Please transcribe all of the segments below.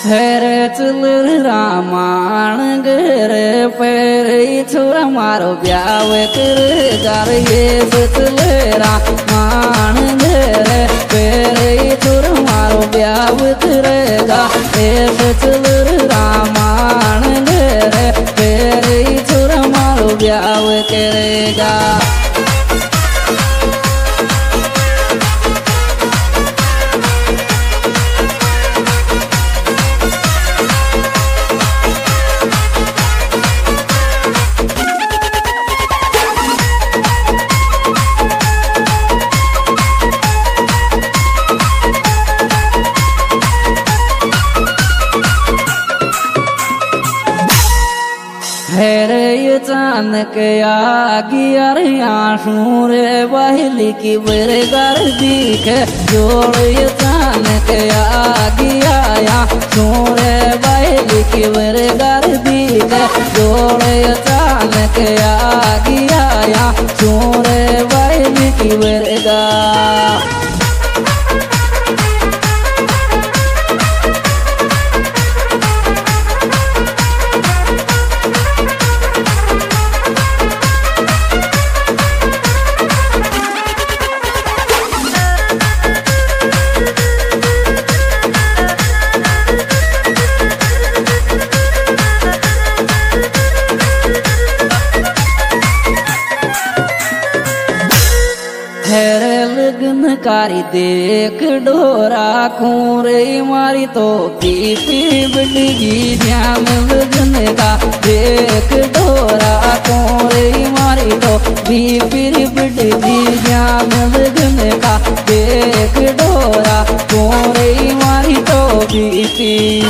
हेरे चल रामाण घर पैर छोरा मारो ब्याव कर गार ये चल रामाण घर पैर छोरा मारो ब्याव करेगा ये चल रामाण घर पैर छोरा मारो ब्याव करेगा। हेरे चानक आगियार आंसू रे बहली की बरगार दिख जोड़ चानक आगिया आंसू रे बहली की बरगार दिख जोड़ चानक आगिया आंसू रे बहली की बरगार। हेरे लगन कारी देख डोरा खूरे मारी तो पीपी बिडगी ध्यान लगन का देख डोरा खूरे मारी तो पीपी बिडगी ध्यान लगन का देख डोरा खूरे मारी तो पीपी।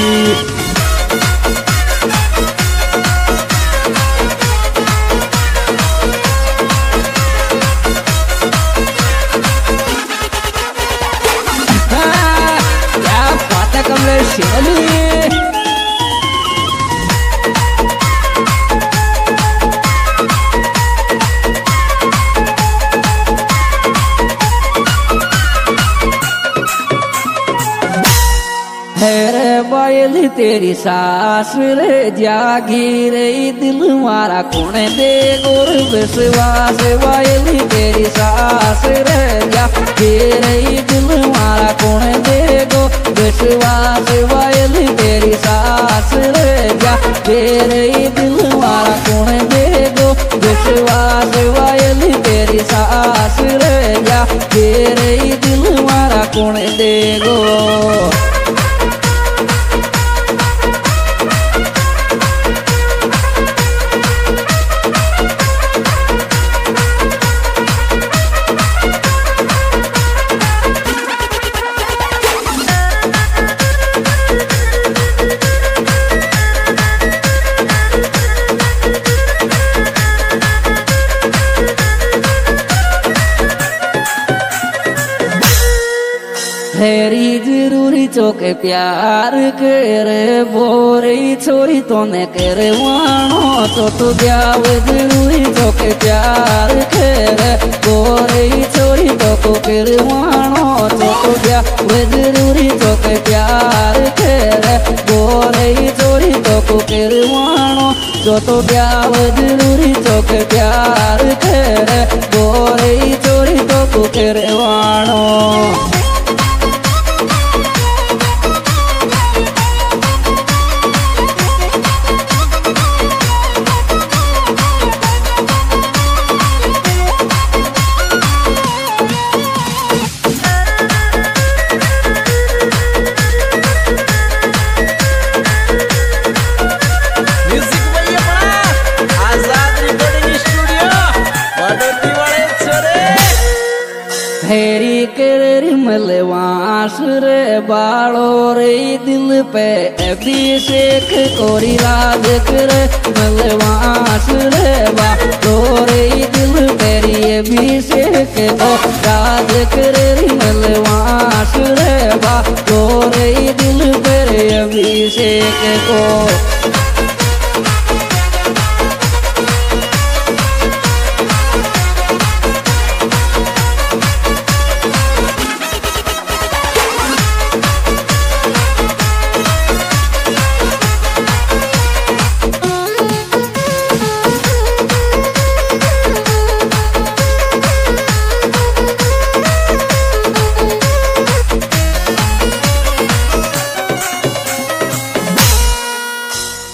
हेरे बायल तेरी सास रे जागी रे दिल मारा कौन दे गोर विश्वास बायल तेरी सास रे जागी रे दिल मारा कौन दे गो विश्वास बायल तेरी सास रे जागी रे दिल मारा कौन दे गो विश्वास बायल तेरी सास रे जागी रे दिल मारा कौन दे गो। हेरी जरूरी चौके प्यार करे बोरी छोरी तो ने करे वाणो तो ब्याव जरूरी चौके प्यार करे बोरी छोरी तो करे वाणो तो ब्याव जरूरी चौके प्यार करे बोरी छोरी तो करे वाणो तो ब्याव जरूरी चौके प्यार करे बोरी छोरी तो करे वाणो। हेरी कर मलवास रे बालो रे दिल पे अभिषेक कोरी राज कर मलवास रे बालो रे दिल पे अभिषेक को राज कर मलवास रे बालो रे दिल पे अभिषेक को।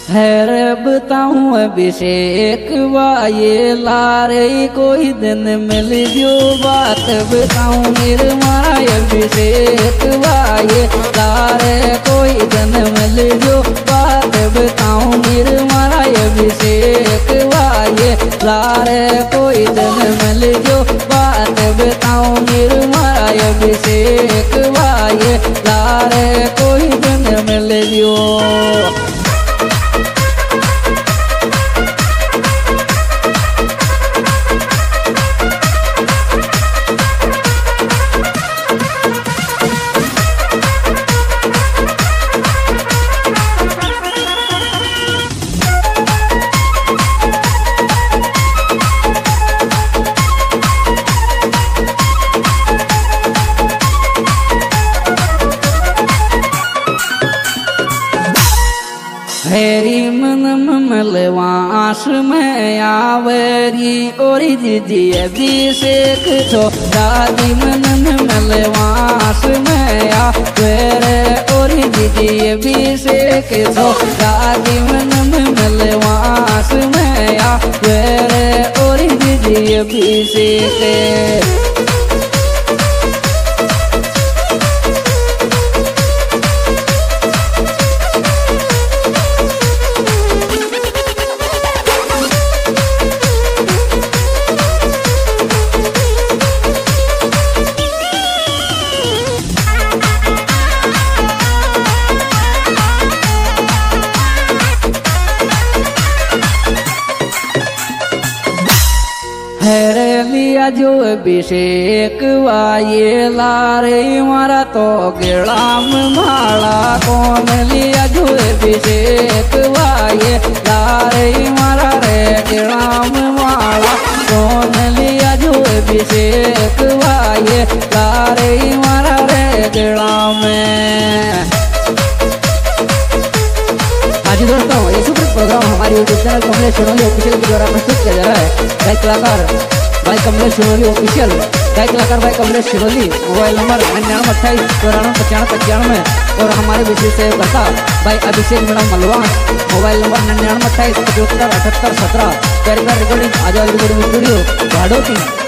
है रे बताऊं अभिषेक वाये लारे कोई दिन मिल जो बात बताऊं निर्मला अभिषेक वाये लारे कोई दिन मिल जो बात बताऊं निर्मला अभिषेक वाये लारे कोई दिन मिल जो बात बताऊं निर्मला अभिषेक वाये लारे कोई दिन मिल जो। हेरी मन मलवास में आवेरी और दीदी अभिषेक तो दादी मन मलवास में आवेरे और दीदी अभिषेक तो दादी मन मलवास में आवेरे और दीदी अभिषेक। हेरे लिया जो अभिषेक वाये लारे मारा तो गिड़ाम माला कौन लिया जो अभिषेक वाये लारे मारा रे गिड़ाम माला कौन लिया जो अभिषेक वाये लारे मारा रे गिड़ाम। दोस्तों ये सुपर प्रोग्राम हमारे YouTube channel Kamlesh Sonoli official के द्वारा प्रस्तुत किया जा रहा है। गायक कलाकार भाई कमलेश सोनोली ऑफिशियल, गायक कलाकार भाई कमलेश सोनोली, मोबाइल नंबर 99289495 और हमारे विशेष सेवकर्ता भाई Abhishek madam Malvas, mobile number 9928757817। Recording Azad recording studio भाडोती।